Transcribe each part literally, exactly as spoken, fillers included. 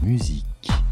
musique.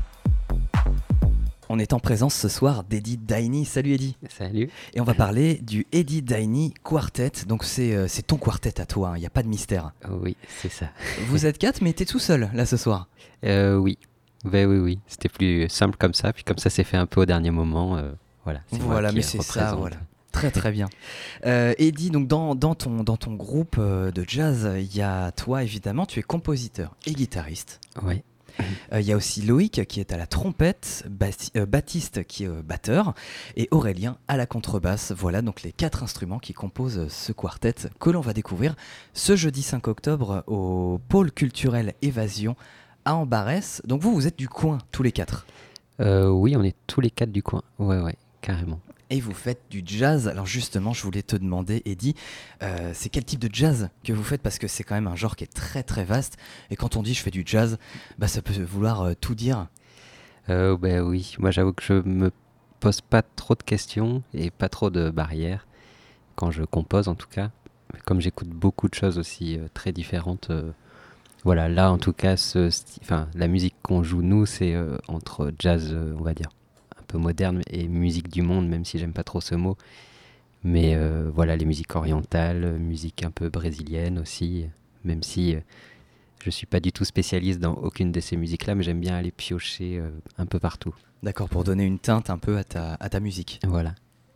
On est en présence ce soir d'Eddie Daini. Salut Eddie. Salut. Et on va parler du Eddie Daini Quartet. Donc c'est, euh, c'est ton quartet à toi, il hein, n'y a pas de mystère. Oui, c'est ça. Vous êtes quatre, mais t'es tout seul là ce soir. euh, Oui, ben, oui, oui. C'était plus simple comme ça. Puis comme ça, c'est fait un peu au dernier moment. Euh, voilà, c'est voilà, moi qui mais c'est représente. ça, voilà. Très très bien. Euh, Eddie, donc dans, dans, ton, dans ton groupe euh, de jazz, il y a toi évidemment, tu es compositeur et guitariste. Oui. Il euh, y a aussi Loïc qui est à la trompette, Basti- euh, Baptiste qui est euh, batteur et Aurélien à la contrebasse. Voilà donc les quatre instruments qui composent ce quartet que l'on va découvrir ce jeudi cinq octobre au pôle culturel Évasion à Ambarès. Donc vous, vous êtes du coin tous les quatre. Euh, oui, on est tous les quatre du coin. Ouais, ouais, carrément. Et vous faites du jazz. Alors justement, je voulais te demander, Eddie, euh, c'est quel type de jazz que vous faites? Parce que c'est quand même un genre qui est très très vaste. Et quand on dit je fais du jazz, bah, ça peut vouloir euh, tout dire. Euh, ben oui, moi j'avoue que je me pose pas trop de questions et pas trop de barrières quand je compose en tout cas. Comme j'écoute beaucoup de choses aussi euh, très différentes. Euh, voilà, là en tout cas, ce sti- enfin, la musique qu'on joue nous, c'est euh, entre jazz, euh, on va dire, un peu moderne et musique du monde, même si j'aime pas trop ce mot. Mais euh, voilà, les musiques orientales, musique un peu brésilienne aussi, même si euh, je suis pas du tout spécialiste dans aucune de ces musiques-là, mais j'aime bien aller piocher euh, un peu partout. D'accord, pour donner une teinte un peu à ta, à ta musique. Voilà.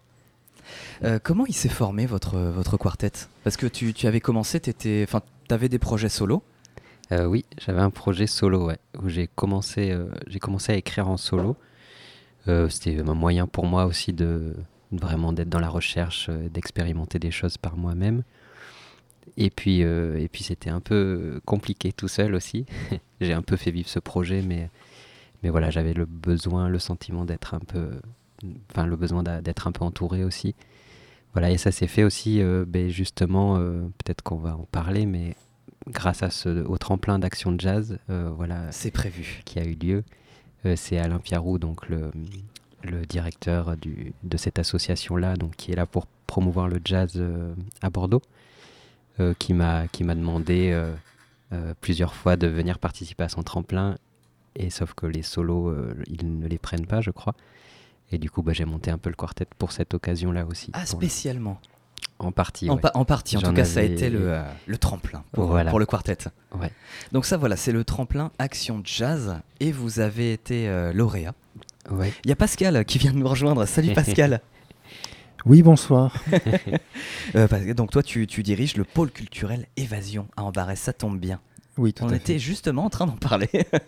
Euh, comment il s'est formé votre, votre quartet? Parce que tu, tu avais commencé, tu avais des projets solo. Euh, oui, j'avais un projet solo, ouais, où j'ai commencé, euh, j'ai commencé à écrire en solo. Euh, c'était un moyen pour moi aussi de vraiment d'être dans la recherche, euh, d'expérimenter des choses par moi-même. Et puis, euh, et puis c'était un peu compliqué tout seul aussi. J'ai un peu fait vivre ce projet, mais, mais voilà, j'avais le besoin, le sentiment d'être un peu, enfin le besoin d'a- d'être un peu entouré aussi. Voilà, et ça s'est fait aussi, euh, ben justement, euh, peut-être qu'on va en parler, mais grâce à ce, au tremplin d'Action Jazz, euh, voilà, C'est prévu. qui a eu lieu. Euh, c'est Alain Piarou, donc le, le directeur du, de cette association-là, donc qui est là pour promouvoir le jazz euh, à Bordeaux, euh, qui m'a qui m'a demandé euh, euh, plusieurs fois de venir participer à son tremplin, et sauf que les solos, euh, ils ne les prennent pas, je crois. Et du coup, bah, j'ai monté un peu le quartet pour cette occasion-là aussi. Ah, Pour spécialement. le- En partie, En, ouais. pa- en partie, en J'en tout cas, ça a avais- été le, euh, le tremplin pour, Voilà. pour le quartet. Ouais. Donc ça, voilà, c'est le tremplin Action Jazz et vous avez été euh, lauréat. Ouais. Il y a Pascal qui vient de nous rejoindre. Salut Pascal. Oui, bonsoir. Euh, parce que- donc toi, tu, tu diriges le pôle culturel Évasion à Ambarès, ça tombe bien. Oui, tout On à était fait. justement en train d'en parler.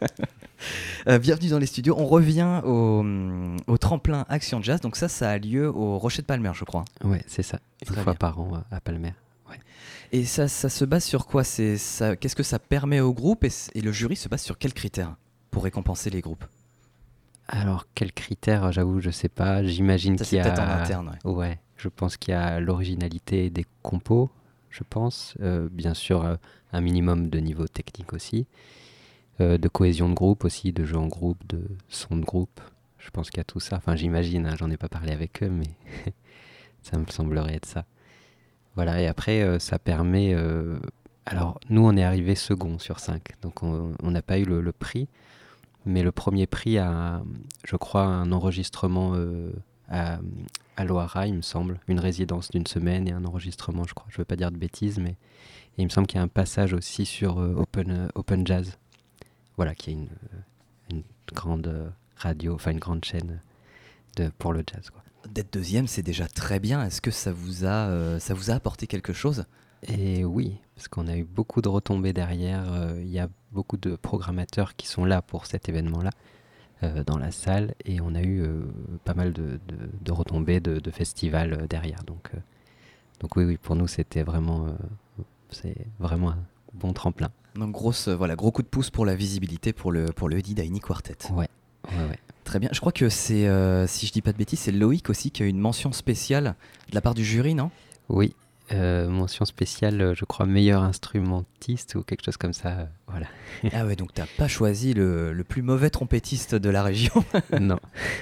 Euh, bienvenue dans les studios. On revient au, hum, au tremplin Action Jazz. Donc ça, ça a lieu au Rocher de Palmer, je crois. Ouais, c'est ça. Une Très fois bien. par an euh, à Palmer. Ouais. Et ça, ça se base sur quoi? C'est ça, qu'est-ce que ça permet au groupe et, c- et le jury se base sur quels critères pour récompenser les groupes? Alors, quels critères, j'avoue, je sais pas. J'imagine Ça, qu'il c'est y a... peut-être en interne. Ouais. Ouais, je pense qu'il y a l'originalité des compos, je pense. Euh, bien sûr, euh, un minimum de niveau technique aussi. Euh, de cohésion de groupe aussi, de jeu en groupe, de son de groupe. Je pense qu'il y a tout ça. Enfin, j'imagine, hein, j'en ai pas parlé avec eux, mais ça me semblerait être ça. Voilà, et après, euh, ça permet... euh, Alors, nous, on est arrivé second sur cinq, donc on on n'a pas eu le, le prix. Mais le premier prix a, je crois, un enregistrement euh, à, à Loara, il me semble. Une résidence d'une semaine et un enregistrement, je crois. Je ne veux pas dire de bêtises, mais et il me semble qu'il y a un passage aussi sur euh, Open, euh, Open Jazz. Voilà, qui est une, euh, une grande euh, radio, enfin une grande chaîne de, pour le jazz, quoi. D'être deuxième, c'est déjà très bien. Est-ce que ça vous a, euh, ça vous a apporté quelque chose? Et oui, parce qu'on a eu beaucoup de retombées derrière. euh, Il y a beaucoup de programmateurs qui sont là pour cet événement-là, euh, dans la salle, et on a eu euh, pas mal de, de, de retombées de, de festivals euh, derrière. Donc, euh, donc oui, oui, pour nous, c'était vraiment, euh, c'est vraiment un bon tremplin. Donc grosse, euh, voilà, gros coup de pouce pour la visibilité pour le pour le Eddie Daini Quartet. Ouais, ouais, ouais. Très bien. Je crois que c'est, euh, si je dis pas de bêtises, c'est Loïc aussi qui a eu une mention spéciale de la part du jury, non? Oui, euh, mention spéciale, euh, je crois, meilleur instrumentiste ou quelque chose comme ça. euh, voilà. Ah ouais, donc t'as pas choisi le, le plus mauvais trompettiste de la région. Non.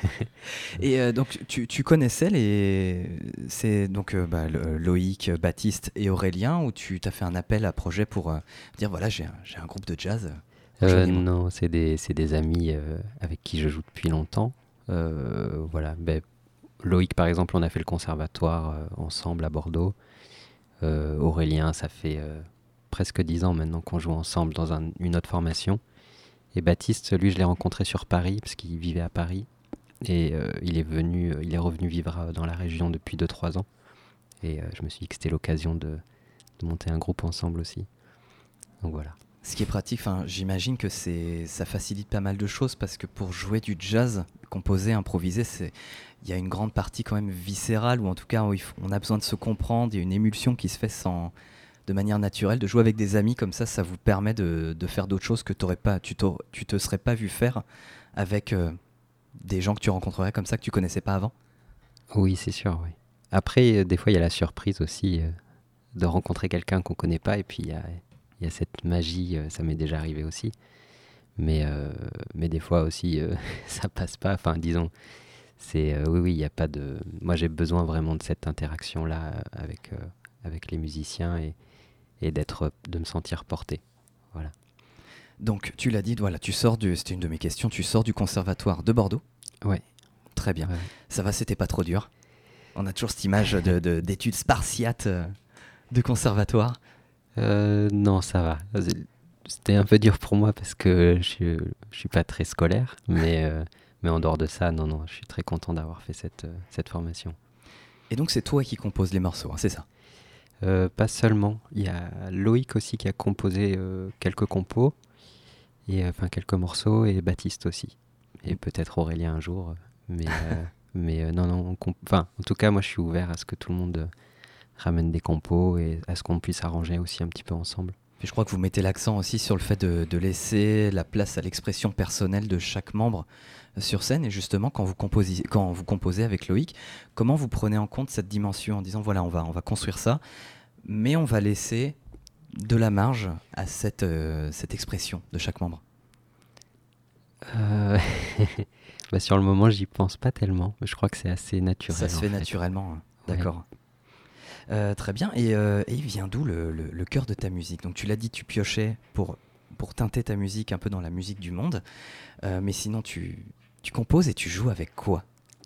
Et euh, donc tu, tu connaissais les, c'est donc euh, bah, le- Loïc, Baptiste et Aurélien, ou tu t'as fait un appel à projet pour euh, dire voilà j'ai un, j'ai un groupe de jazz. Euh, non, c'est des, c'est des amis euh, avec qui je joue depuis longtemps. Euh, voilà, ben, Loïc par exemple, on a fait le conservatoire euh, ensemble à Bordeaux. Euh, Aurélien, ça fait euh, presque dix ans maintenant qu'on joue ensemble dans un, une autre formation. Et Baptiste, lui, je l'ai rencontré sur Paris parce qu'il vivait à Paris. Et euh, il est venu, il est revenu vivre dans la région depuis deux trois ans. Et euh, je me suis dit que c'était l'occasion de, de monter un groupe ensemble aussi. Donc voilà. Ce qui est pratique, j'imagine que c'est, ça facilite pas mal de choses parce que pour jouer du jazz, composer, improviser, il y a une grande partie quand même viscérale, ou en tout cas où il faut, on a besoin de se comprendre, il y a une émulsion qui se fait sans, de manière naturelle. De jouer avec des amis comme ça, ça vous permet de, de faire d'autres choses que t'aurais pas, tu ne te serais pas vu faire avec euh, des gens que tu rencontrerais comme ça, que tu connaissais pas avant. Oui, c'est sûr, oui. Après, euh, des fois, il y a la surprise aussi euh, de rencontrer quelqu'un qu'on connaît pas, et puis il y a... Il y a cette magie, euh, ça m'est déjà arrivé aussi. Mais, euh, mais des fois aussi, euh, ça passe pas. Enfin, disons, c'est, euh, oui, oui, il n'y a pas de... Moi, j'ai besoin vraiment de cette interaction-là avec, euh, avec les musiciens et, et d'être, de me sentir porté. Voilà. Donc, tu l'as dit, voilà, tu sors du... C'était une de mes questions. Tu sors du conservatoire de Bordeaux. Ouais. Très bien. Ouais. Ça va, c'était pas trop dur. On a toujours cette image de, de, d'études spartiates euh, de conservatoire. Euh, non, ça va. C'était un peu dur pour moi parce que je, je suis pas très scolaire, mais, euh, mais en dehors de ça, non, non, je suis très content d'avoir fait cette, euh, cette formation. Et donc c'est toi qui composes les morceaux, hein, c'est ça? euh, Pas seulement. Il y a Loïc aussi qui a composé euh, quelques compos, et enfin quelques morceaux, et Baptiste aussi, et peut-être Aurélien un jour. Mais, euh, mais euh, non, non. Comp- enfin, en tout cas, moi, je suis ouvert à ce que tout le monde ramène des compos et à ce qu'on puisse arranger aussi un petit peu ensemble. Et je crois que vous mettez l'accent aussi sur le fait de, de laisser la place à l'expression personnelle de chaque membre sur scène. Et justement, quand vous composez, quand vous composez avec Loïc, comment vous prenez en compte cette dimension en disant voilà, on va, on va construire ça, mais on va laisser de la marge à cette, euh, cette expression de chaque membre? euh... bah, Sur le moment, j'y pense pas tellement. Je crois que c'est assez naturel. Ça se fait fait. naturellement, d'accord. Ouais. Euh, très bien. Et, euh, et il vient d'où le, le, le cœur de ta musique? Donc tu l'as dit, tu piochais pour, pour teinter ta musique un peu dans la musique du monde. Euh, mais sinon, tu, tu composes et tu joues avec quoi?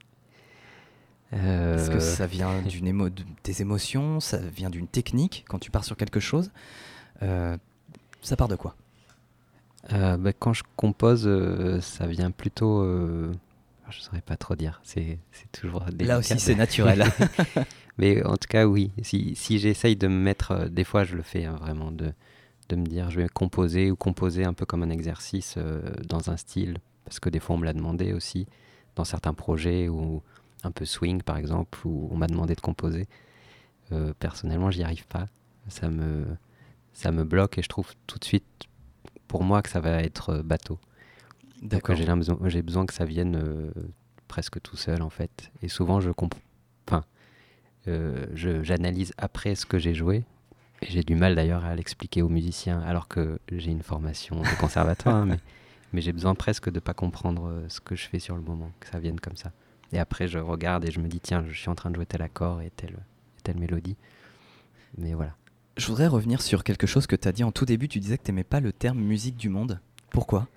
euh... Est-ce que ça vient d'une émo- de, des émotions? Ça vient d'une technique quand tu pars sur quelque chose? euh, Ça part de quoi? euh, bah, Quand je compose, euh, ça vient plutôt... Euh... Je ne saurais pas trop dire. C'est, c'est toujours délicat. Là aussi, c'est naturel. Mais en tout cas, oui. Si, si j'essaye de me mettre... Euh, des fois, je le fais hein, vraiment, de, de me dire je vais composer ou composer un peu comme un exercice euh, dans un style. Parce que des fois, on me l'a demandé aussi dans certains projets, ou un peu swing, par exemple, où on m'a demandé de composer. Euh, personnellement, j'y arrive pas. Ça me, ça me bloque et je trouve tout de suite, pour moi, que ça va être bateau. D'accord. Donc, j'ai, besoin, j'ai besoin que ça vienne euh, presque tout seul, en fait. Et souvent, je comprends... Enfin, euh, je, j'analyse après ce que j'ai joué. Et j'ai du mal, d'ailleurs, à l'expliquer aux musiciens, alors que j'ai une formation de conservatoire. hein, mais, mais j'ai besoin presque de ne pas comprendre ce que je fais sur le moment, que ça vienne comme ça. Et après, je regarde et je me dis, tiens, je suis en train de jouer tel accord et telle, telle mélodie. Mais voilà. Je voudrais revenir sur quelque chose que tu as dit en tout début. Tu disais que tu n'aimais pas le terme musique du monde. Pourquoi?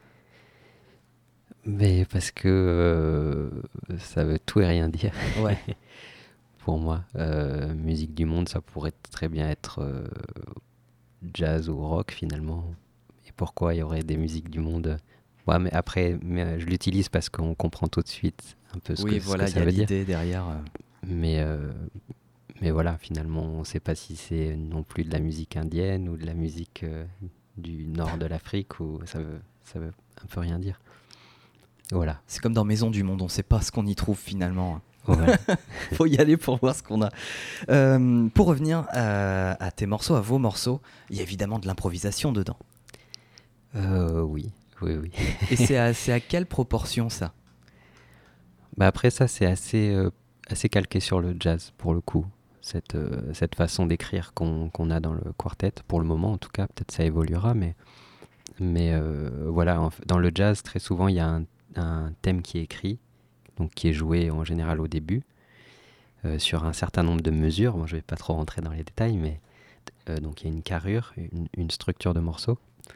Mais parce que euh, ça veut tout et rien dire. Ouais. Pour moi, euh, musique du monde, ça pourrait très bien être euh, jazz ou rock finalement. Et pourquoi il y aurait des musiques du monde? Ouais, mais après, mais je l'utilise parce qu'on comprend tout de suite un peu ce oui, que, voilà, ce que ça veut dire. Oui, voilà, il y a l'idée derrière. Euh... Mais, euh, mais voilà, finalement, on ne sait pas si c'est non plus de la musique indienne ou de la musique euh, du nord de l'Afrique, ou ça veut, ça veut un peu rien dire. Voilà. C'est comme dans Maison du Monde, on ne sait pas ce qu'on y trouve finalement. Voilà. Faut y aller pour voir ce qu'on a. Euh, pour revenir à, à tes morceaux, à vos morceaux, il y a évidemment de l'improvisation dedans. Euh, oui, oui, oui. Et c'est à, c'est à quelle proportion ça? Bah après ça, c'est assez, euh, assez calqué sur le jazz pour le coup. Cette, euh, cette façon d'écrire qu'on, qu'on a dans le quartet, pour le moment en tout cas, peut-être ça évoluera, mais, mais euh, voilà, en, dans le jazz, très souvent, il y a un, un thème qui est écrit, donc qui est joué en général au début, euh, sur un certain nombre de mesures. Bon, je ne vais pas trop rentrer dans les détails, mais euh, donc il y a une carrure, une, une structure de morceau,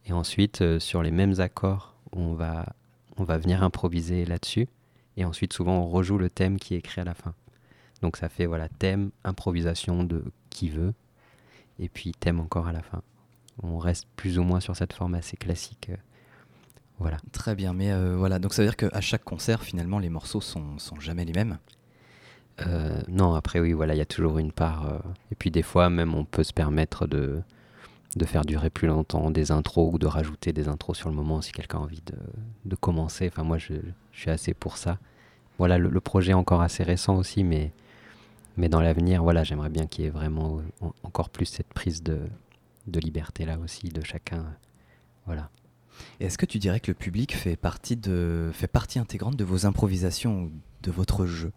Et ensuite, euh, sur les mêmes accords, on va, on va venir improviser là-dessus. Et ensuite, souvent, on rejoue le thème qui est écrit à la fin. Donc ça fait voilà, thème, improvisation de qui veut, et puis thème encore à la fin. On reste plus ou moins sur cette forme assez classique. euh, Voilà. Très bien, mais euh, voilà, donc ça veut dire qu'à chaque concert, finalement, les morceaux sont, sont jamais les mêmes. Euh, non, après oui, voilà, il y a toujours une part. euh, Et puis des fois, même, on peut se permettre de, de faire durer plus longtemps des intros ou de rajouter des intros sur le moment si quelqu'un a envie de, de commencer. Enfin, moi, je, je suis assez pour ça. Voilà, le, le projet est encore assez récent aussi, mais, mais dans l'avenir, voilà, j'aimerais bien qu'il y ait vraiment en- encore plus cette prise de, de liberté là aussi de chacun. euh, Voilà. Et est-ce que tu dirais que le public fait partie, de, fait partie intégrante de vos improvisations ou de votre jeu?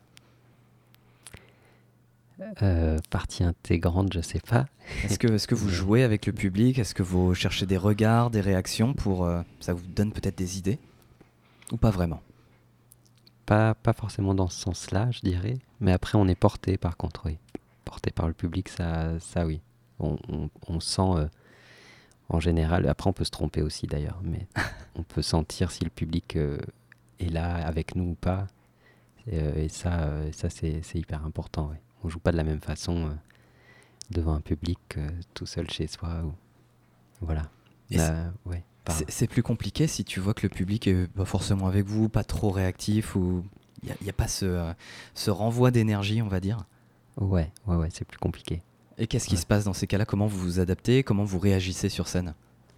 Euh, partie intégrante, je sais pas. Est-ce que, est-ce que vous Ouais. jouez avec le public? Est-ce que vous cherchez des regards, des réactions pour... euh, ça vous donne peut-être des idées? Ou pas vraiment? Pas, pas forcément dans ce sens-là, je dirais. Mais après, on est porté par contre, oui. Porté par le public, ça, ça oui. On, on, on sent euh, en général, après on peut se tromper aussi d'ailleurs, mais on peut sentir si le public euh, est là avec nous ou pas. Et, euh, et ça, euh, ça c'est, c'est hyper important. Ouais. On joue pas de la même façon euh, devant un public que tout seul chez soi. Ou... Voilà. Et Là, ouais, pardon. C'est c'est plus compliqué si tu vois que le public est pas forcément avec vous, pas trop réactif, ou il n'y a, y a pas ce, euh, ce renvoi d'énergie, on va dire. Ouais, ouais, ouais, c'est plus compliqué. Et qu'est-ce qui Ouais. se passe dans ces cas-là? Comment vous vous adaptez? Comment vous réagissez sur scène?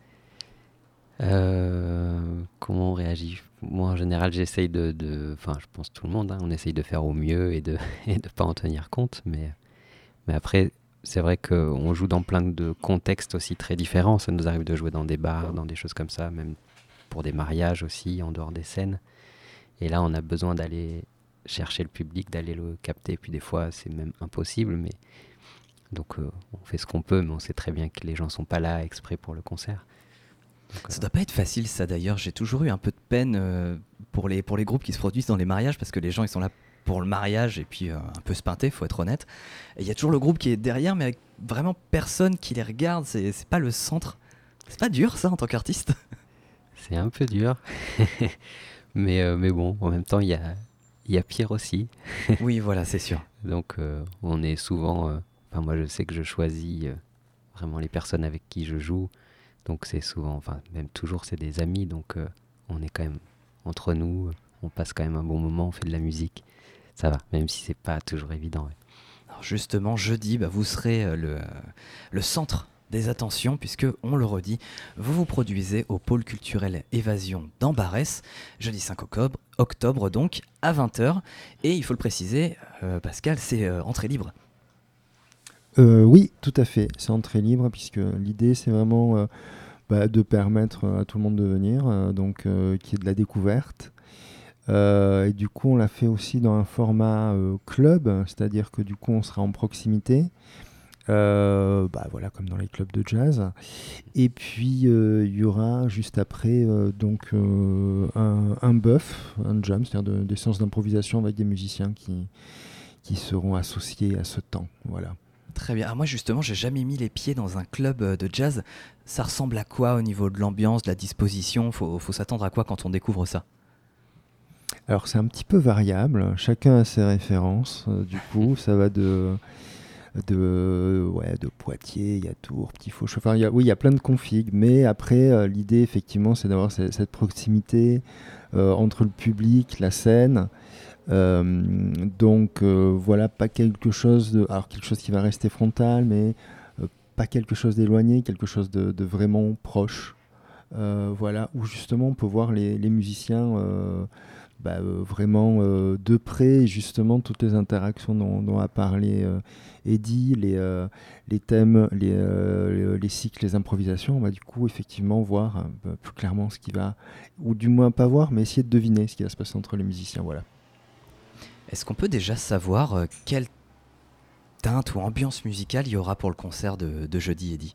Euh, comment on réagit? Moi, en général, j'essaye de, de- enfin, je pense tout le monde, hein, on essaye de faire au mieux et de et de pas en tenir compte. Mais, mais après, c'est vrai qu'on joue dans plein de contextes aussi très différents. Ça nous arrive de jouer dans des bars, dans des choses comme ça, même pour des mariages aussi, en dehors des scènes. Et là, on a besoin d'aller chercher le public, d'aller le capter. Puis des fois, c'est même impossible. Mais donc, euh, on fait ce qu'on peut, mais on sait très bien que les gens sont pas là exprès pour le concert. Donc, Ça euh, doit pas être facile, ça d'ailleurs. J'ai toujours eu un peu de peine euh, pour, les, pour les groupes qui se produisent dans les mariages, parce que les gens ils sont là pour le mariage et puis euh, un peu se pinter, faut être honnête. Et il y a toujours le groupe qui est derrière, mais avec vraiment personne qui les regarde. C'est c'est pas le centre. C'est pas dur ça en tant qu'artiste? C'est un peu dur, mais, euh, mais bon, en même temps, il y a, il y a pire aussi. Oui, voilà, c'est sûr. Donc, euh, on est souvent. euh, Enfin, moi, je sais que je choisis euh, vraiment les personnes avec qui je joue. Donc, c'est souvent, enfin, même toujours, c'est des amis. Donc, euh, on est quand même entre nous. euh, On passe quand même un bon moment, on fait de la musique. Ça va, même si c'est pas toujours évident. Ouais. Alors justement, jeudi, bah, vous serez euh, le, le centre des attentions, puisque, on le redit, vous vous produisez au pôle culturel Évasion d'Ambarès, jeudi cinq octobre, octobre donc, à vingt heures. Et il faut le préciser, euh, Pascal, c'est euh, entrée libre. Euh, oui, tout à fait. C'est entrée libre puisque l'idée c'est vraiment euh, bah, de permettre à tout le monde de venir, euh, donc euh, qu'il y ait de la découverte. Euh, et du coup, on l'a fait aussi dans un format euh, club, c'est-à-dire que du coup, on sera en proximité, euh, bah, voilà, comme dans les clubs de jazz. Et puis, euh, il y aura juste après euh, donc euh, un, un buff, un jam, c'est-à-dire de- des séances d'improvisation avec des musiciens qui, qui seront associés à ce temps. Voilà. Très bien. Ah, moi, justement, j'ai jamais mis les pieds dans un club euh, de jazz. Ça ressemble à quoi au niveau de l'ambiance, de la disposition? Faut, faut s'attendre à quoi quand on découvre ça? Alors c'est un petit peu variable, chacun a ses références, euh, du coup ça va de, de, ouais, de Poitiers, il y a Tours, Petit Fauche, enfin il y a, oui il y a plein de configs, mais après euh, l'idée effectivement c'est d'avoir ce- cette proximité euh, entre le public, la scène, euh, donc euh, voilà, pas quelque chose de, alors quelque chose qui va rester frontal, mais euh, pas quelque chose d'éloigné, quelque chose de, de vraiment proche. Euh, voilà, où justement on peut voir les, les musiciens euh, bah, euh, vraiment euh, de près, justement toutes les interactions dont, dont a parlé euh, Eddy, les, euh, les thèmes, les, euh, les, les cycles, les improvisations, on va du coup effectivement voir euh, bah, plus clairement ce qui va, ou du moins pas voir, mais essayer de deviner ce qui va se passer entre les musiciens. Voilà. Est-ce qu'on peut déjà savoir euh, quelle teinte ou ambiance musicale il y aura pour le concert de, de jeudi, Eddy?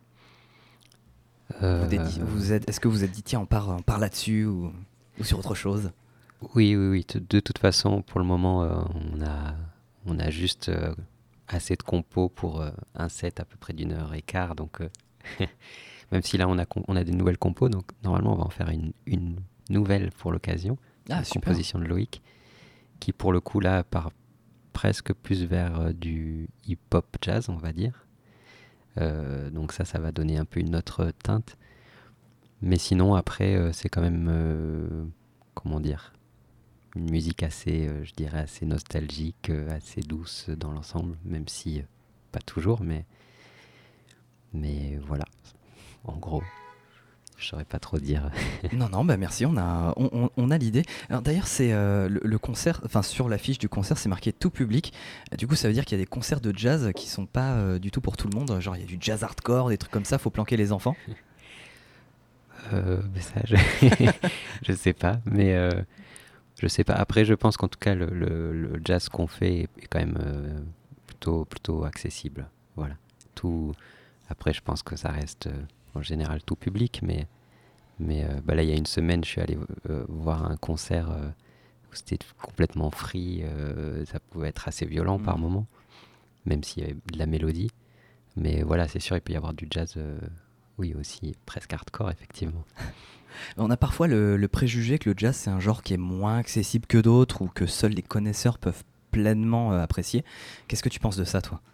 Euh, Vous êtes dit- vous êtes- Est-ce que vous êtes dit, tiens, on part, on part là-dessus ou, ou sur autre chose? Oui, oui, oui. t- De toute façon, pour le moment, euh, on a, on a juste euh, assez de compos pour euh, un set à peu près d'une heure et quart. Donc, euh, Même si là, on a, com- on a des nouvelles compos, donc normalement, on va en faire une, une nouvelle pour l'occasion. Ah, Une super. composition de Loïc, qui pour le coup, là, part presque plus vers euh, du hip-hop jazz, on va dire. Euh, donc ça, ça va donner un peu une autre teinte. Mais sinon, après, euh, c'est quand même, euh, comment dire, une musique assez, euh, je dirais, assez nostalgique, euh, assez douce dans l'ensemble, même si euh, pas toujours, mais, mais voilà, en gros, je saurais pas trop dire. Non, non, bah merci, on a, on, on- on a l'idée. Alors d'ailleurs, c'est euh, le, le concert, enfin sur l'affiche du concert, c'est marqué tout public. Euh, Du coup, ça veut dire qu'il y a des concerts de jazz qui sont pas euh, du tout pour tout le monde. Genre, il y a du jazz hardcore, des trucs comme ça, faut planquer les enfants. Euh, mais ça, je, je sais pas, mais euh, je sais pas. Après, je pense qu'en tout cas, le, le- le jazz qu'on fait est, est quand même euh, plutôt, plutôt accessible. Voilà. Tout. Après, je pense que ça reste euh, en général tout public, mais, mais euh, bah là, il y a une semaine, je suis allé euh, voir un concert euh, où c'était complètement free. Euh, ça pouvait être assez violent par Mhm. moment, même s'il y avait de la mélodie. Mais voilà, c'est sûr, il peut y avoir du jazz, euh, oui, aussi presque hardcore, effectivement. On a parfois le, le préjugé que le jazz, c'est un genre qui est moins accessible que d'autres ou que seuls les connaisseurs peuvent pleinement euh, apprécier. Qu'est-ce que tu penses de ça, toi?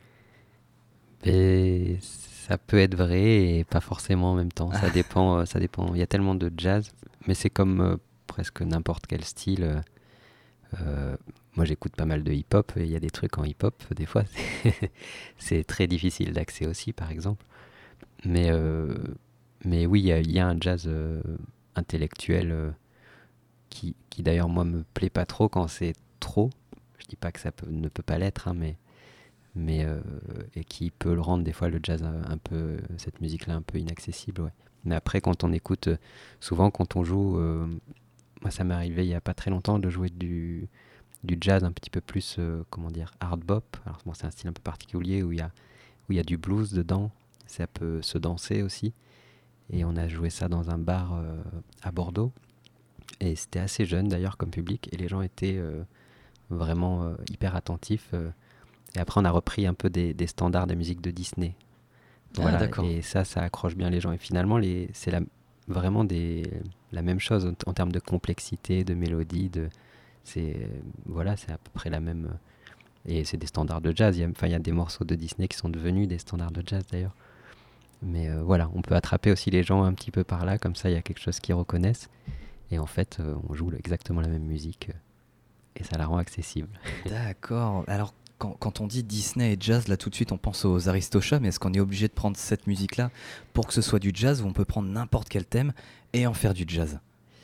Et ça peut être vrai et pas forcément en même temps. Ça dépend. euh, ça dépend. Il y a tellement de jazz, mais c'est comme euh, presque n'importe quel style. euh, euh, moi, j'écoute pas mal de hip-hop et il y a des trucs en hip-hop. Des fois, c'est c'est très difficile d'accès aussi, par exemple. Mais, euh, mais oui, il y, a- il y a un jazz euh, intellectuel euh, qui, qui d'ailleurs, moi, me plaît pas trop quand c'est trop. Je dis pas que ça peut- ne peut pas l'être, hein, mais mais euh, et qui peut le rendre des fois le jazz un, un peu, cette musique là un peu inaccessible, ouais. Mais après quand on écoute, euh, souvent quand on joue, euh, moi ça m'est arrivé il y a pas très longtemps de jouer du, du jazz un petit peu plus, euh, comment dire, hard bop. Alors bon, c'est un style un peu particulier où il y a, où il y a du blues dedans, ça peut se danser aussi, et on a joué ça dans un bar euh, à Bordeaux, et c'était assez jeune d'ailleurs comme public, et les gens étaient euh, vraiment euh, hyper attentifs. euh, et après, on a repris un peu des, des standards de musique de Disney. Ah, Voilà, d'accord. et ça, ça accroche bien les gens. Et finalement, les, c'est la, vraiment des, la même chose en, en termes de complexité, de mélodie. De, c'est, voilà, c'est à peu près la même. Et c'est des standards de jazz. Il y a, enfin, il y a des morceaux de Disney qui sont devenus des standards de jazz d'ailleurs. Mais euh, voilà, on peut attraper aussi les gens un petit peu par là, comme ça, il y a quelque chose qu'ils reconnaissent. Et en fait, euh, on joue exactement la même musique euh, et ça la rend accessible. D'accord. Alors, quand, quand on dit Disney et jazz, là tout de suite on pense aux Aristochats, mais est-ce qu'on est obligé de prendre cette musique-là pour que ce soit du jazz ou on peut prendre n'importe quel thème et en faire du jazz?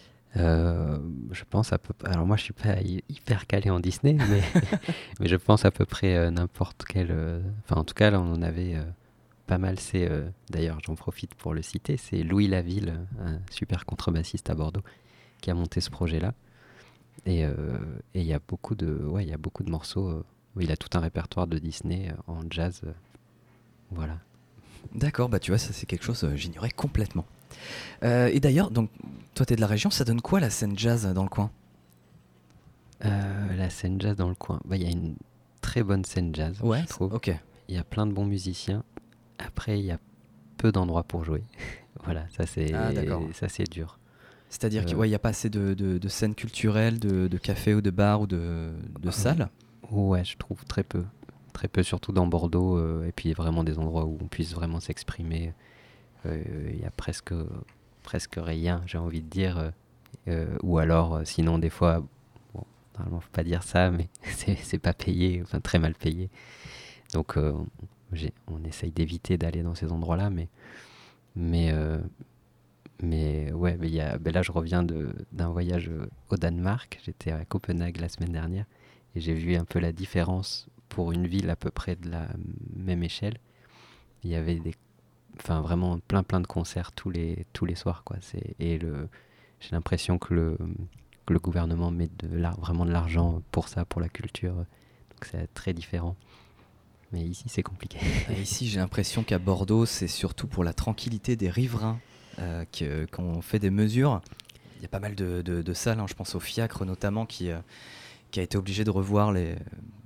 Euh, je pense à peu alors moi je suis pas hy- hyper calé en Disney, mais, mais je pense à peu près euh, n'importe quel. euh, Enfin, en tout cas, là, on en avait euh, pas mal. C'est euh, d'ailleurs, j'en profite pour le citer, c'est Louis Laville, un super contrebassiste à Bordeaux, qui a monté ce projet-là. Et euh, et il y a beaucoup de, ouais, il y a beaucoup de morceaux. euh, où il a tout un répertoire de Disney euh, en jazz. euh, voilà. D'accord, bah tu vois, ça c'est quelque chose, euh, j'ignorais complètement. Euh, et d'ailleurs, donc toi t'es de la région, ça donne quoi la scène jazz dans le coin? Euh, la scène jazz dans le coin. Bah, il y a une très bonne scène jazz, Ouais, je trouve. ok. Il y a plein de bons musiciens. Après, il y a peu d'endroits pour jouer. Voilà, ça c'est Ah, d'accord. ça c'est dur. C'est-à-dire qu'il Euh, n'y a pas assez de, de, de scènes culturelles, de, de cafés ou de bars ou de, de euh, salles? ouais, je trouve très peu. Très peu, surtout dans Bordeaux. euh, et puis vraiment des endroits où on puisse vraiment s'exprimer. Euh, Il y a presque, presque rien, j'ai envie de dire. euh, euh, ou alors, euh, sinon, des fois, bon, normalement, faut pas dire ça, mais c'est c'est pas payé, enfin très mal payé. Donc, euh, j'ai- on essaye d'éviter d'aller dans ces endroits-là, mais, mais, euh, mais ouais, mais il y a, ben là, je reviens de- d'un voyage euh, au Danemark. J'étais à Copenhague la semaine dernière et j'ai vu un peu la différence pour une ville à peu près de la même échelle. Il y avait des, enfin vraiment plein plein de concerts tous les tous les soirs, quoi. C'est et le, j'ai l'impression que le que le gouvernement met de l'ar- vraiment de l'argent pour ça, pour la culture. Donc c'est très différent. Mais ici, c'est compliqué. Ah, ici, j'ai l'impression qu'à Bordeaux, c'est surtout pour la tranquillité des riverains euh, que- qu'on fait des mesures. Il y a pas mal de, de- de salles, hein, je pense au Fiacre notamment, qui, euh, qui a été obligé de revoir les,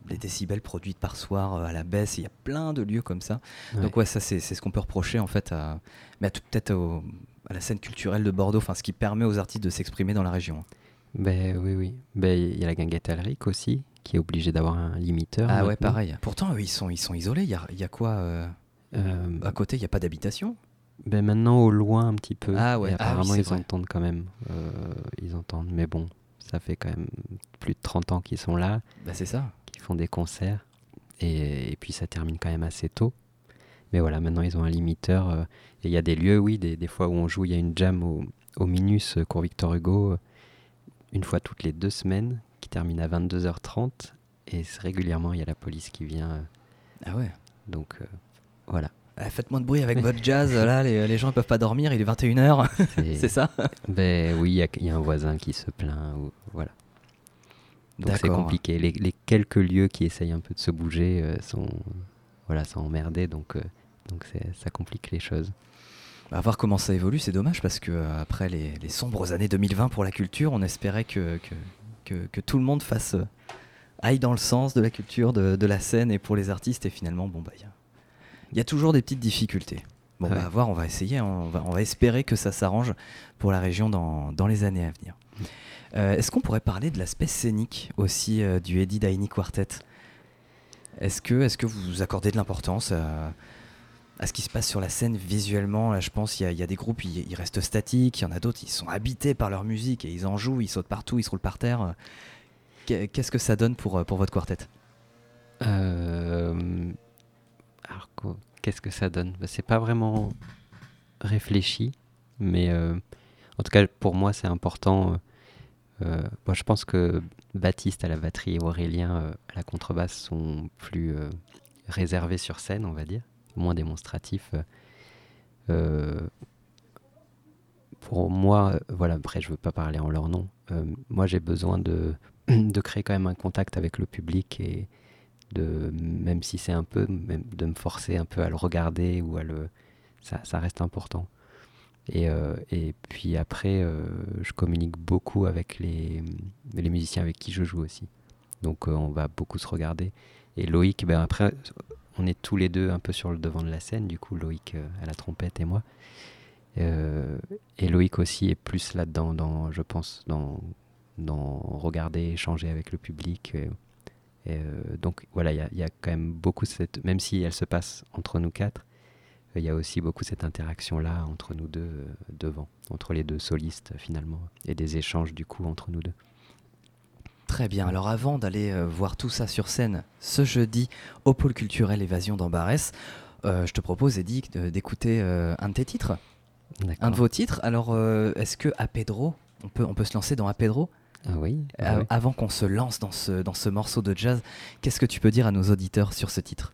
les décibels produits par soir euh, à la baisse. Il y a plein de lieux comme ça. Ouais. Donc ouais, ça c'est, c'est ce qu'on peut reprocher en fait à, mais à tout- peut-être au- à la scène culturelle de Bordeaux, enfin ce qui permet aux artistes de s'exprimer dans la région. Ben oui, oui. Ben il y a la Guinguette Alric aussi, qui est obligée d'avoir un limiteur. Ah ouais, maintenant. pareil. Pourtant, eux, ils sont, ils sont isolés. Il y a, il y a quoi euh, Euh, à côté? Il n'y a pas d'habitation? ben maintenant au loin un petit peu. Ah ouais. Et Ah oui, apparemment c'est ils vrai. entendent quand même. Euh, ils entendent, mais bon, ça fait quand même plus de trente ans qu'ils sont là, Bah c'est ça. qu'ils font des concerts. Et, et puis ça termine quand même assez tôt. Mais voilà, maintenant ils ont un limiteur. euh, et il y a des lieux, oui, des, des fois où on joue, il y a une jam au, au Minus, euh, cours Victor Hugo, euh, une fois toutes les deux semaines, qui termine à vingt-deux heures trente. Et c'est régulièrement, il y a la police qui vient. euh, Ah ouais. donc euh, voilà. Ah, faites moins de bruit avec votre jazz. Là, les, les gens ne peuvent pas dormir. Il est vingt et une heures. C'est- C'est ça? Ben oui, il y a- il y, a un voisin qui se plaint. Ou, voilà. Donc c'est D'accord. compliqué. Les, les quelques lieux qui essayent un peu de se bouger euh, sont, voilà, sont emmerdés. Donc, euh, donc c'est- ça complique les choses. À voir comment ça évolue, c'est dommage parce que euh, après les, les sombres années deux mille vingt pour la culture, on espérait que, que, que, que tout le monde fasse euh, aille dans le sens de la culture, de, de la scène et pour les artistes. Et finalement, bon bah il y a, il y a toujours des petites difficultés. Bon, Ouais. bah, à voir, on va essayer, hein, on va, on va espérer que ça s'arrange pour la région dans, dans les années à venir. Euh, est-ce qu'on pourrait parler de l'aspect scénique aussi euh, du Eddie Daini Quartet? Est-ce que, est-ce que vous accordez de l'importance à, à ce qui se passe sur la scène visuellement? Là, je pense qu'il y, a- il y a des groupes, ils, ils restent statiques, il y en a d'autres, ils sont habités par leur musique et ils en jouent, ils sautent partout, ils se roulent par terre. Qu'est- Qu'est-ce que ça donne pour, pour votre quartet? Euh, alors, quoi- qu'est-ce que ça donne? Ben, c'est pas vraiment réfléchi, mais euh, en tout cas pour moi c'est important. euh, euh, bon, je pense que Baptiste à la batterie et Aurélien euh, à la contrebasse sont plus euh, réservés sur scène, on va dire, moins démonstratifs. euh. Euh, pour moi, euh, voilà, après je veux pas parler en leur nom. euh, moi j'ai besoin de, de créer quand même un contact avec le public et de, même si c'est un peu, même de me forcer un peu à le regarder ou à le, ça, ça reste important. Et, euh, et puis après, euh, je communique beaucoup avec les, les musiciens avec qui je joue aussi. Donc euh, on va beaucoup se regarder. Et Loïc, ben après, on est tous les deux un peu sur le devant de la scène, du coup Loïc euh, à la trompette et moi. Euh, et Loïc aussi est plus là-dedans, dans, je pense, dans, dans regarder, échanger avec le public. euh, et, euh, donc voilà, il y, a- il y a quand même beaucoup cette, même si elle se passe entre nous quatre, il y a aussi beaucoup cette interaction-là entre nous deux euh, devant, entre les deux solistes finalement, et des échanges du coup entre nous deux. Très bien, alors avant d'aller euh, voir tout ça sur scène ce jeudi au pôle culturel Évasion d'Ambarès, euh, je te propose, Eddie, de- d'écouter euh, un de tes titres, un D'accord. de vos titres. Alors, euh, est-ce que A Pedro, on peut, on peut se lancer dans A Pedro? Ah oui, ah Euh, oui. Avant qu'on se lance dans ce, dans ce morceau de jazz, qu'est-ce que tu peux dire à nos auditeurs sur ce titre?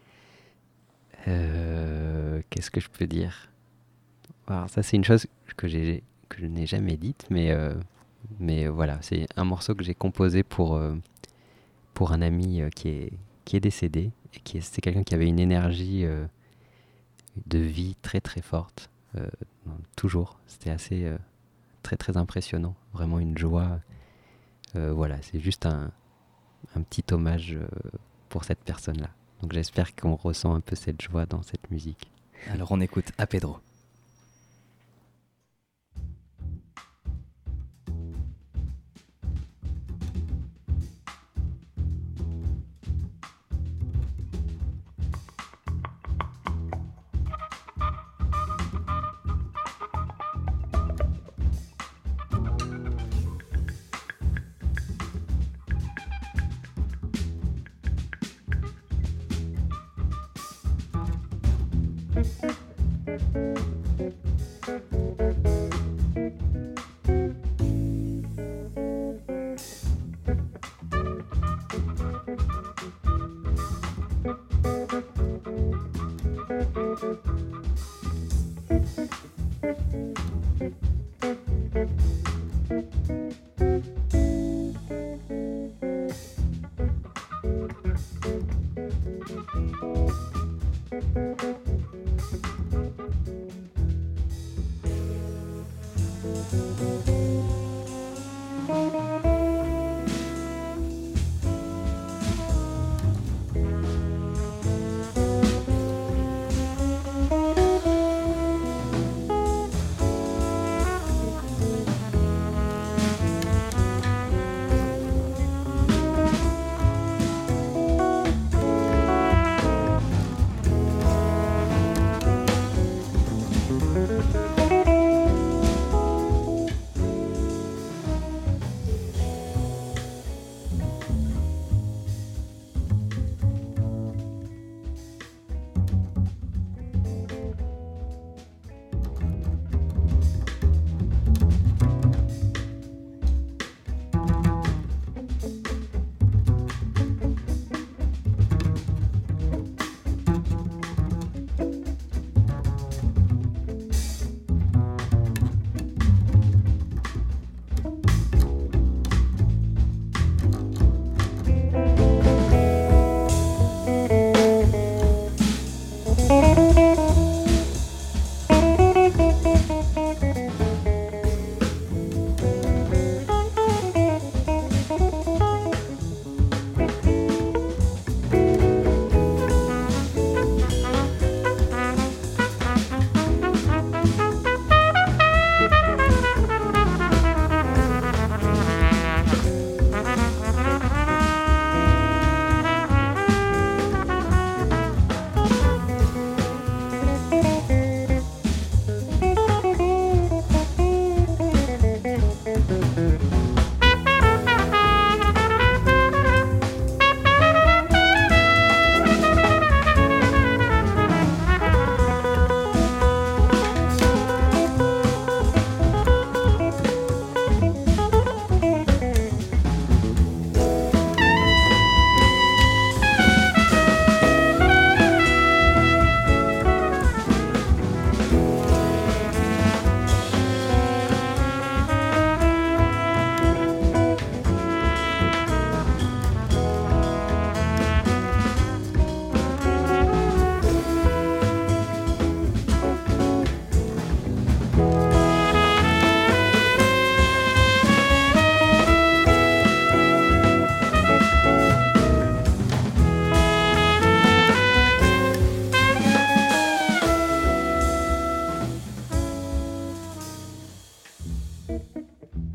Euh, qu'est-ce que je peux dire? Alors ça c'est une chose que j'ai que je n'ai jamais dite, mais euh, mais voilà, c'est un morceau que j'ai composé pour euh, pour un ami euh, qui est qui est décédé et qui est- c'était quelqu'un qui avait une énergie euh, de vie très très forte, euh, toujours. C'était assez euh, très très impressionnant, vraiment une joie. Euh, voilà, c'est juste un un petit hommage euh, pour cette personne-là. Donc j'espère qu'on ressent un peu cette joie dans cette musique. Alors, on écoute A Pedro. Thank you.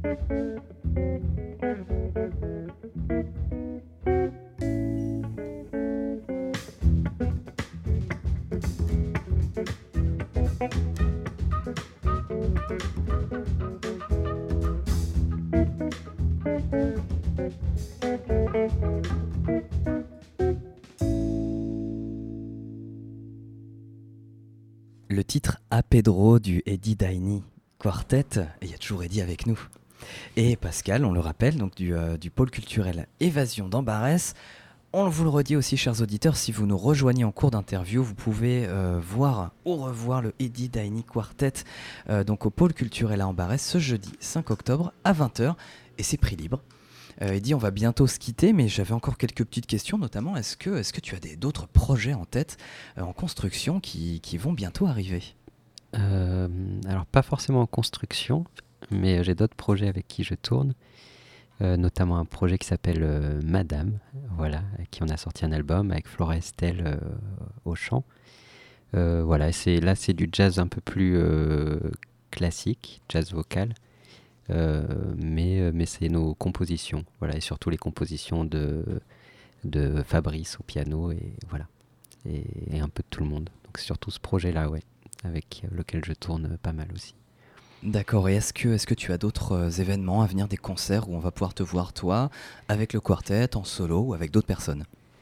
Le titre A Pedro du Eddie Daini Quartet, et il y a toujours Eddie avec nous. Et Pascal, on le rappelle, donc du, euh, du pôle culturel Évasion d'Ambarès. On vous le redit aussi, chers auditeurs, si vous nous rejoignez en cours d'interview, vous pouvez euh, voir ou revoir le Eddie Daini Quartet euh, donc au pôle culturel à Ambarès ce jeudi cinq octobre à vingt heures, et c'est prix libre. Euh, Eddie, on va bientôt se quitter, mais j'avais encore quelques petites questions, notamment, est-ce que, est-ce que tu as des, d'autres projets en tête, euh, en construction, qui, qui vont bientôt arriver ? Euh, alors pas forcément en construction, mais j'ai d'autres projets avec qui je tourne, euh, notamment un projet qui s'appelle euh, Madame, voilà, avec qui on a sorti un album avec Flora Estelle euh, au chant. Euh, voilà, c'est, là c'est du jazz un peu plus euh, classique, jazz vocal. Euh, mais, mais c'est nos compositions, voilà, et surtout les compositions de, de Fabrice au piano, et voilà, et, et un peu de tout le monde. Donc c'est surtout ce projet-là, ouais, avec lequel je tourne pas mal aussi. D'accord, et est-ce que, est-ce que tu as d'autres euh, événements à venir, des concerts où on va pouvoir te voir, toi, avec le quartet, en solo, ou avec d'autres personnes ?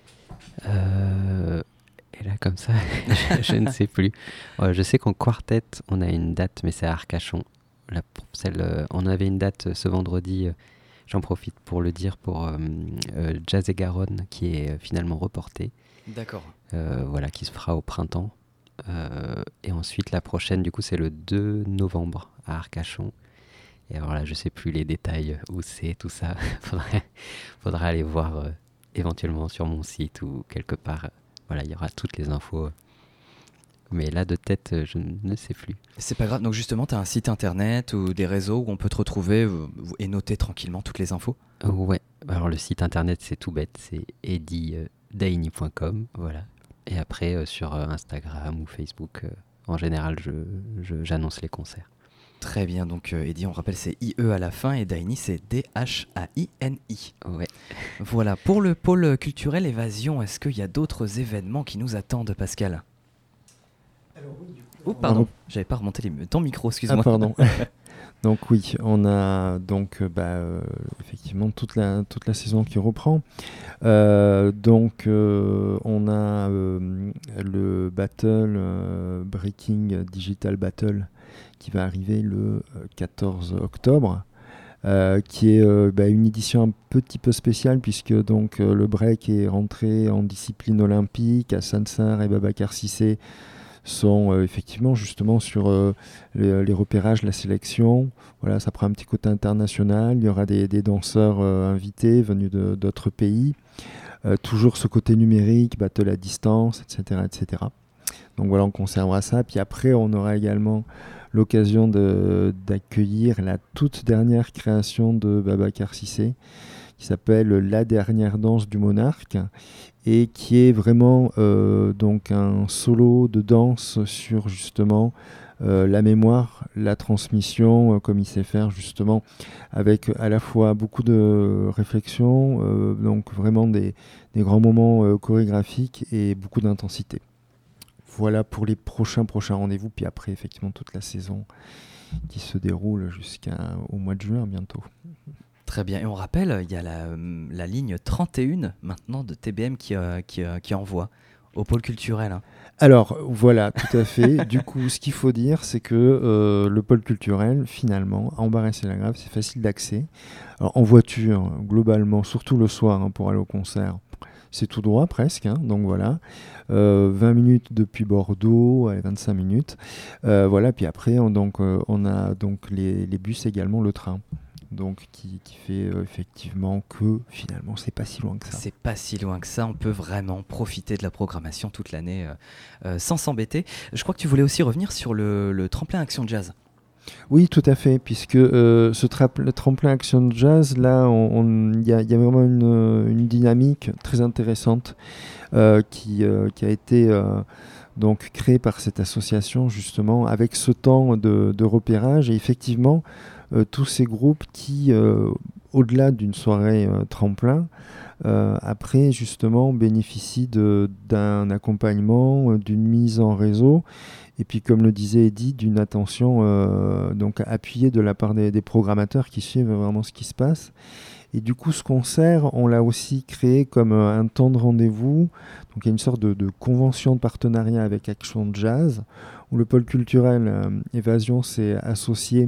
euh, Et là, comme ça, je, je ne sais plus. Ouais, je sais qu'en quartet, on a une date, mais c'est à Arcachon. La, celle, euh, on avait une date ce vendredi, euh, j'en profite pour le dire, pour euh, euh, Jazz et Garonne, qui est euh, finalement reportée. D'accord. Euh, voilà, qui se fera au printemps. Euh, et ensuite, la prochaine, du coup, c'est le deux novembre à Arcachon. Et alors là, je sais plus les détails, où c'est, tout ça. faudrait, faudra aller voir euh, éventuellement sur mon site ou quelque part. Euh, voilà, il y aura toutes les infos. Mais là, de tête, je ne sais plus. C'est pas grave, donc justement, tu as un site internet ou des réseaux où on peut te retrouver euh, et noter tranquillement toutes les infos ? euh, Ouais, alors le site internet, c'est tout bête, c'est eddie daini point com, voilà. Et après, euh, sur euh, Instagram ou Facebook, euh, en général, je, je, j'annonce les concerts. Très bien, donc euh, Eddie, on rappelle, c'est I E à la fin, et Daini, c'est D H A I N I. Ouais. Voilà, pour le pôle culturel Évasion, est-ce qu'il y a d'autres événements qui nous attendent, Pascal ? Oh pardon, j'avais pas remonté les... ton micro, excuse-moi. Ah pardon. Donc oui, on a donc euh, bah, euh, effectivement toute la, toute la saison qui reprend. Euh, donc euh, on a euh, le Battle, euh, Breaking Digital Battle, qui va arriver le quatorze octobre. Euh, qui est euh, bah, une édition un petit peu spéciale, puisque donc, euh, le break est rentré en discipline olympique. Hassan Sarr et Babacar Cissé sont euh, effectivement justement sur euh, les, les repérages, la sélection. Voilà, ça prend un petit côté international. Il y aura des, des danseurs euh, invités venus de, d'autres pays. Euh, toujours ce côté numérique, battle à distance, et cetera, et cetera. Donc voilà, on conservera ça. Puis après, on aura également l'occasion de, d'accueillir la toute dernière création de Babacar Cissé, qui s'appelle La dernière danse du monarque, et qui est vraiment euh, donc un solo de danse sur justement euh, la mémoire, la transmission, euh, comme il sait faire justement, avec à la fois beaucoup de réflexion, euh, donc vraiment des, des grands moments euh, chorégraphiques et beaucoup d'intensité. Voilà pour les prochains prochains rendez-vous, puis après effectivement toute la saison qui se déroule jusqu'au mois de juin bientôt. Très bien, et on rappelle, il y a la, la ligne trente et un maintenant de T B M qui, euh, qui, euh, qui envoie au pôle culturel. Hein. Alors voilà, tout à fait. Du coup, ce qu'il faut dire, c'est que euh, le pôle culturel, finalement, à Ambarès-et-Lagrave, c'est facile d'accès. Alors, en voiture, globalement, surtout le soir, hein, pour aller au concert, c'est tout droit presque, hein, donc voilà. Euh, vingt minutes depuis Bordeaux, allez, vingt-cinq minutes. Euh, voilà, puis après, on, donc, euh, on a donc les, les bus également, le train. Donc qui, qui fait euh, effectivement que finalement c'est pas si loin que ça. C'est pas si loin que ça, on peut vraiment profiter de la programmation toute l'année euh, euh, sans s'embêter. Je crois que tu voulais aussi revenir sur le, le tremplin Action Jazz. Oui, tout à fait, puisque euh, ce tra- tremplin Action Jazz, là, il y, y a vraiment une, une dynamique très intéressante euh, qui, euh, qui a été euh, donc créée par cette association justement avec ce temps de, de repérage, et effectivement euh, tous ces groupes qui, euh, au-delà d'une soirée euh, tremplin, euh, après justement bénéficient de, d'un accompagnement, euh, d'une mise en réseau, et puis comme le disait Eddy, d'une attention euh, donc appuyée de la part des, des programmateurs qui suivent vraiment ce qui se passe. Et du coup, ce concert, on l'a aussi créé comme euh, un temps de rendez-vous. Donc il y a une sorte de, de convention de partenariat avec Action Jazz, où le pôle culturel euh, Évasion s'est associé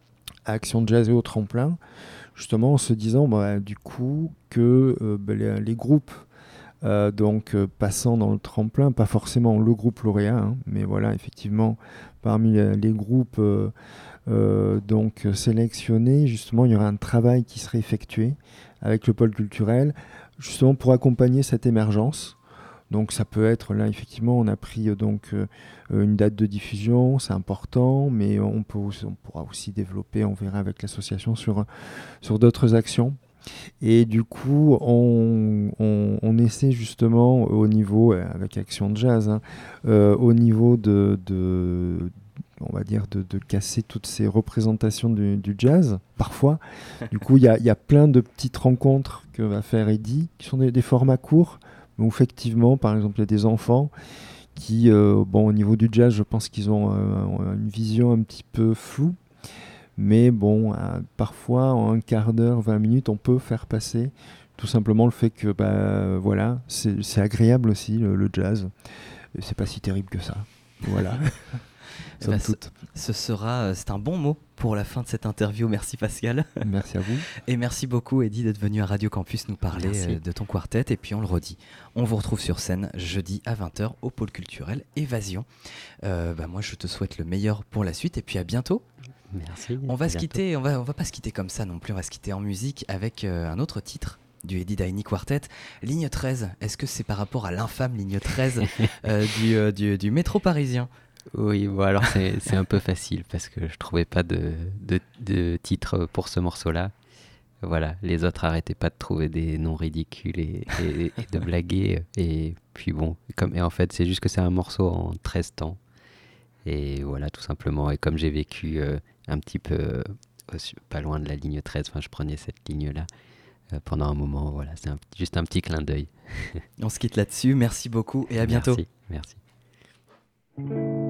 à Action Jazz et au Tremplin, justement en se disant bah, du coup que euh, bah, les, les groupes euh, donc euh, passant dans le Tremplin, pas forcément le groupe lauréat, hein, mais voilà, effectivement, parmi les, les groupes euh, euh, donc sélectionnés, justement, il y aura un travail qui serait effectué avec le pôle culturel, justement pour accompagner cette émergence. Donc ça peut être, là effectivement on a pris euh, donc euh, une date de diffusion, c'est important, mais on, peut aussi, on pourra aussi développer, on verra avec l'association sur, sur d'autres actions. Et du coup on, on, on essaie justement au niveau, avec Action Jazz, hein, euh, au niveau de, de on va dire de, de casser toutes ces représentations du, du jazz, parfois. Du coup il y a, y a plein de petites rencontres que va faire Eddy, qui sont des, des formats courts, où effectivement, par exemple, il y a des enfants qui, euh, bon, au niveau du jazz, je pense qu'ils ont euh, une vision un petit peu floue, mais bon, euh, parfois, en un quart d'heure, vingt minutes, on peut faire passer tout simplement le fait que, bah, voilà, c'est, c'est agréable aussi, le, le jazz, et c'est pas si terrible que ça. Voilà. Eh ben, ce, ce sera, c'est un bon mot pour la fin de cette interview. Merci Pascal. Merci à vous. Et merci beaucoup Eddy d'être venu à Radio Campus nous parler merci. de ton quartet. Et puis on le redit, on vous retrouve sur scène jeudi à vingt heures au pôle culturel Évasion. Euh, bah moi je te souhaite le meilleur pour la suite et puis à bientôt. Merci. On va se quitter, on va, on va pas se quitter comme ça non plus, on va se quitter en musique avec euh, un autre titre du Eddy Daini Quartet, Ligne treize. Est-ce que c'est par rapport à l'infâme Ligne treize euh, du, euh, du, du métro parisien? Oui, bon alors c'est, c'est un peu facile parce que je trouvais pas de, de, de titre pour ce morceau-là. Voilà, les autres arrêtaient pas de trouver des noms ridicules et, et, et de blaguer. Et puis bon, comme, et en fait c'est juste que c'est un morceau en treize temps. Et voilà, tout simplement. Et comme j'ai vécu euh, un petit peu euh, pas loin de la ligne treize, enfin je prenais cette ligne-là euh, pendant un moment, voilà, c'est un, juste un petit clin d'œil. On se quitte là-dessus, merci beaucoup et à bientôt. Merci, merci.